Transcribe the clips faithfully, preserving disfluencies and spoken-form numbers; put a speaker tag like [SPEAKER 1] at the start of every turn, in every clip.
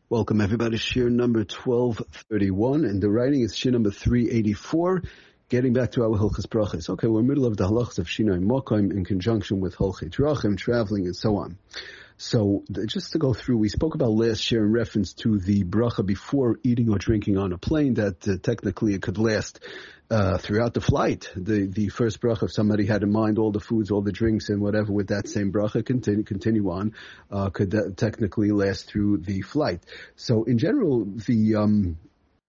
[SPEAKER 1] Welcome everybody. Shir number twelve thirty-one, and the writing is Shir number three eighty-four. Getting back to our Hilchos Brachos. Okay, we're in the middle of the halachas of Shinoi Mokaim in conjunction with Holchei Drachim, traveling, and so on. So, just to go through, we spoke about last year in reference to the bracha before eating or drinking on a plane, that uh, technically it could last uh, throughout the flight. The the first bracha, if somebody had in mind all the foods, all the drinks, and whatever with that same bracha, continue, continue on, uh, could that technically last through the flight. So, in general, the... Um,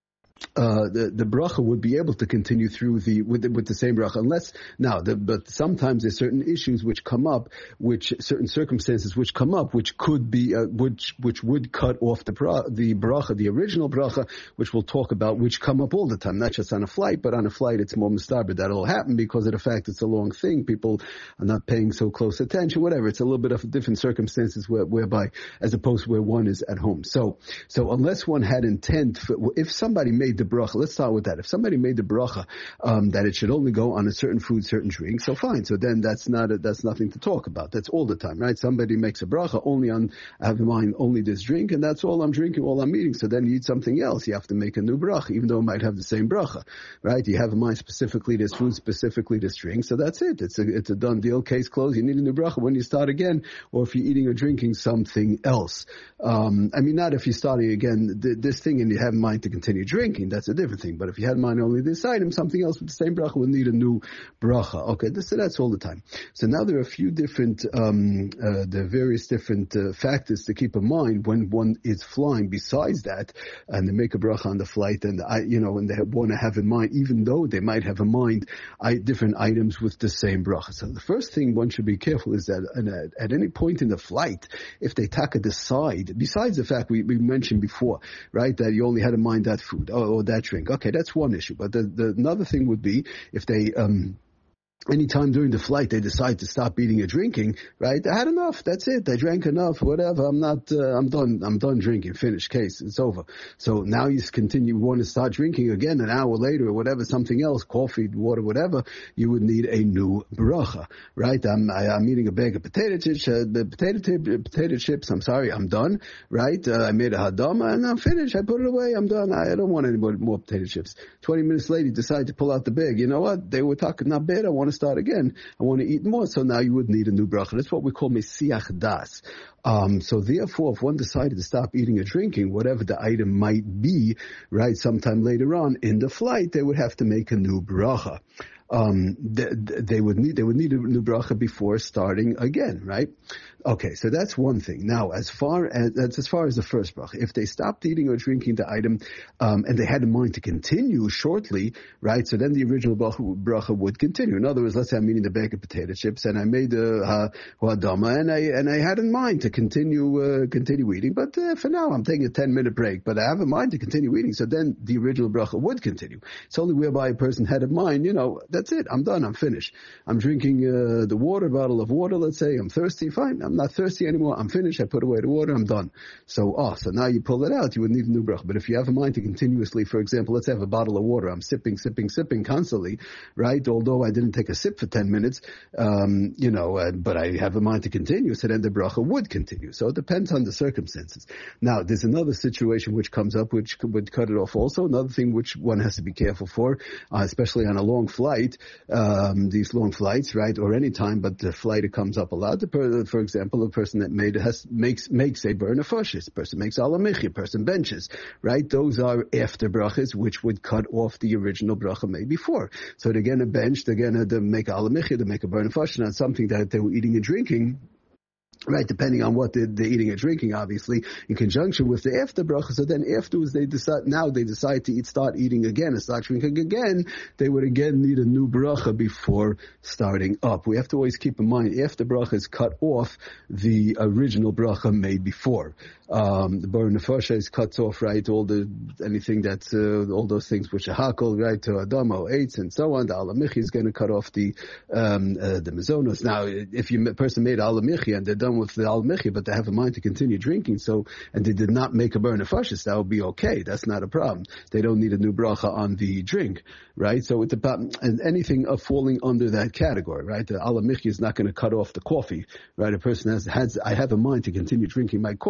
[SPEAKER 1] Uh, the, the bracha would be able to continue through the, with the, with the same bracha, unless, now, the, but sometimes there's certain issues which come up, which, certain circumstances which come up, which could be, uh, which, which would cut off the, bra, the bracha, the original bracha, which we'll talk about, which come up all the time, not just on a flight, but on a flight it's more mustaber. That'll happen because of the fact it's a long thing, people are not paying so close attention, whatever, it's a little bit of different circumstances where, whereby, as opposed to where one is at home. So, so unless one had intent, for, if somebody made the bracha, let's start with that. If somebody made the bracha um, that it should only go on a certain food, certain drink, so fine. So then that's not a, that's nothing to talk about. That's all the time, right? Somebody makes a bracha only on, I have in mind only this drink, and that's all I'm drinking, all I'm eating. So then you eat something else. You have to make a new bracha, even though it might have the same bracha, right? You have in mind specifically this food, specifically this drink. So that's it. It's a it's a done deal. Case closed. You need a new bracha when you start again, or if you're eating or drinking something else. Um, I mean, not if you're starting again th- this thing and you have in mind to continue drinking. That's a different thing. But if you had in mind only this item, something else with the same bracha would need a new bracha. Okay, this, that's all the time. So now there are a few different, um, uh, there are various different uh, factors to keep in mind when one is flying. Besides that, and they make a bracha on the flight, and I, you know, and they want to have in mind, even though they might have in mind I, different items with the same bracha. So the first thing one should be careful is that at, at any point in the flight, if they taka decide, besides the fact we, we mentioned before, right, that you only had in mind that food or, or that drink. Okay, that's one issue. But the, the another thing would be if they um anytime during the flight they decide to stop eating or drinking, right? I had enough. That's it. I drank enough. Whatever. I'm not. Uh, I'm done. I'm done drinking. Finished. Case. It's over. So now you continue. Want to start drinking again an hour later or whatever. Something else. Coffee, water, whatever. You would need a new bracha, right? I'm. I, I'm eating a bag of potato chips. Uh, the potato tip, potato chips. I'm sorry. I'm done. Right? Uh, I made a hadama and I'm finished. I put it away. I'm done. I, I don't want any more, more potato chips. Twenty minutes later, you decide to pull out the bag. You know what? They were talking not bad. I want to start again. I want to eat more, so now you would need a new bracha. That's what we call mesiach das. Um, so therefore, if one decided to stop eating or drinking, whatever the item might be, right, sometime later on in the flight, they would have to make a new bracha. Um, they, they would need, they would need a new bracha before starting again, right? Okay, so that's one thing. Now, as far as, that's as far as the first bracha. If they stopped eating or drinking the item, um, and they had in mind to continue shortly, right, so then the original bracha, bracha would continue. In other words, let's say I'm eating the bag of potato chips and I made the, uh, hadama and I, and I had in mind to continue, uh, continue eating, but, uh, for now I'm taking a ten minute break, but I have in mind to continue eating, so then the original bracha would continue. It's only whereby a person had in mind, you know, that's it. I'm done. I'm finished. I'm drinking uh, the water, bottle of water, let's say. I'm thirsty. Fine. I'm not thirsty anymore. I'm finished. I put away the water. I'm done. So, oh, so now you pull it out. You would need a new bracha. But if you have in mind to continuously, for example, let's have a bottle of water. I'm sipping, sipping, sipping constantly, right? Although I didn't take a sip for ten minutes, um, you know, uh, but I have in mind to continue. So then the bracha would continue. So it depends on the circumstances. Now, there's another situation which comes up which would cut it off also. Another thing which one has to be careful for, uh, especially on a long flight, Um, these long flights, right, or any time, but the flight it comes up a lot. The per, for example, a person that made has makes makes a burn of fushes, person makes alamichi, person benches, right? Those are after brachas, which would cut off the original bracha made before. So they're going to bench, they're going to make alamichi, they make a burn of fushes, not something that they were eating and drinking. Right, depending on what they're, they're eating or drinking, obviously, in conjunction with the after bracha. So then afterwards they decide, now they decide to eat, start eating again and start drinking again, they would again need a new bracha before starting up. We have to always keep in mind, after bracha is cut off the original bracha made before. Um, the bar nefasha is cuts off, right, all the, anything that's, uh, all those things which are hakol, right, to adamo, eights, and so on. The alamichi is going to cut off the, um, uh, the mezonos. Now, if you, a person made alamichi and they're done with the alamichi, but they have a mind to continue drinking, so, and they did not make a bar nefashis, that would be okay. That's not a problem. They don't need a new bracha on the drink, right? So it's about, and anything of falling under that category, right? The alamichi is not going to cut off the coffee, right? A person has, has, I have a mind to continue drinking my coffee, but I'm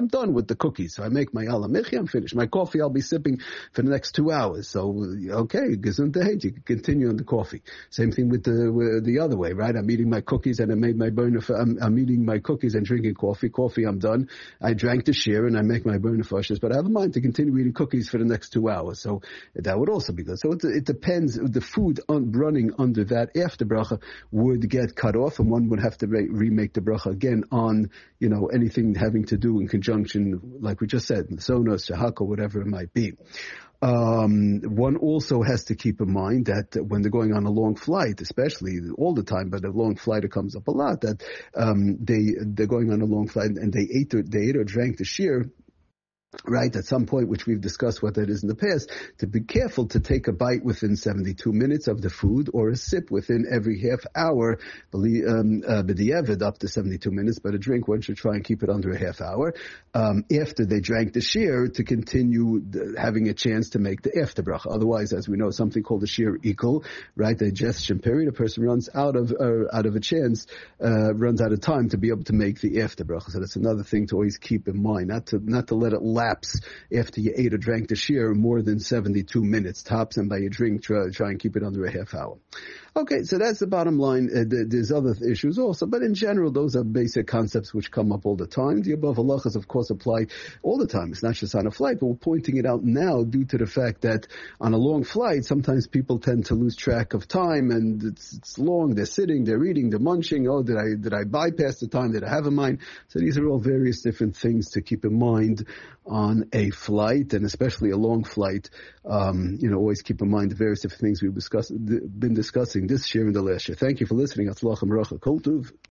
[SPEAKER 1] I'm done with the cookies. So I make my alamichi, I'm finished. My coffee I'll be sipping for the next two hours. So, okay, gesundheit, you can continue on the coffee. Same thing with the with the other way, right? I'm eating my cookies and I made my burner for, I'm, I'm eating my cookies and drinking coffee. Coffee, I'm done. I drank the shear and I make my burner flushes, but I have a mind to continue eating cookies for the next two hours. So that would also be good. So it, it depends. The food on, running under that after bracha would get cut off, and one would have to re- remake the bracha again on, you know, anything having to do in conjunction, like we just said, sonos, shahaka, whatever it might be. Um, one also has to keep in mind that when they're going on a long flight, especially all the time, but a long flight, it comes up a lot, that um, they, they're going on a long flight and they ate or, they ate or drank the shear, right, at some point, which we've discussed what that is in the past, to be careful to take a bite within seventy-two minutes of the food or a sip within every half hour, um, uh, b'diavad up to seventy-two minutes, but a drink, one should try and keep it under a half hour, um, after they drank the shear to continue the, having a chance to make the after bracha. Otherwise, as we know, something called the shear equal, right, the digestion period, a person runs out of, uh, out of a chance, uh, runs out of time to be able to make the after bracha. So that's another thing to always keep in mind, not to, not to let it lapse after you ate or drank the shear more than seventy-two minutes tops, and by your drink try, try and keep it under a half hour. Okay, so that's the bottom line. Uh, there's other issues also, but in general, those are basic concepts which come up all the time. The above halachas, of course, apply all the time. It's not just on a flight, but we're pointing it out now due to the fact that on a long flight, sometimes people tend to lose track of time, and it's, it's long. They're sitting, they're eating, they're munching. Oh, did I did I bypass the time? Did I have in mind? So these are all various different things to keep in mind on a flight, and especially a long flight. Um, you know, always keep in mind the various different things we've discussed, been discussing this year and the last year. Thank you for listening. Atzlach and Baracha. Kol Tuv.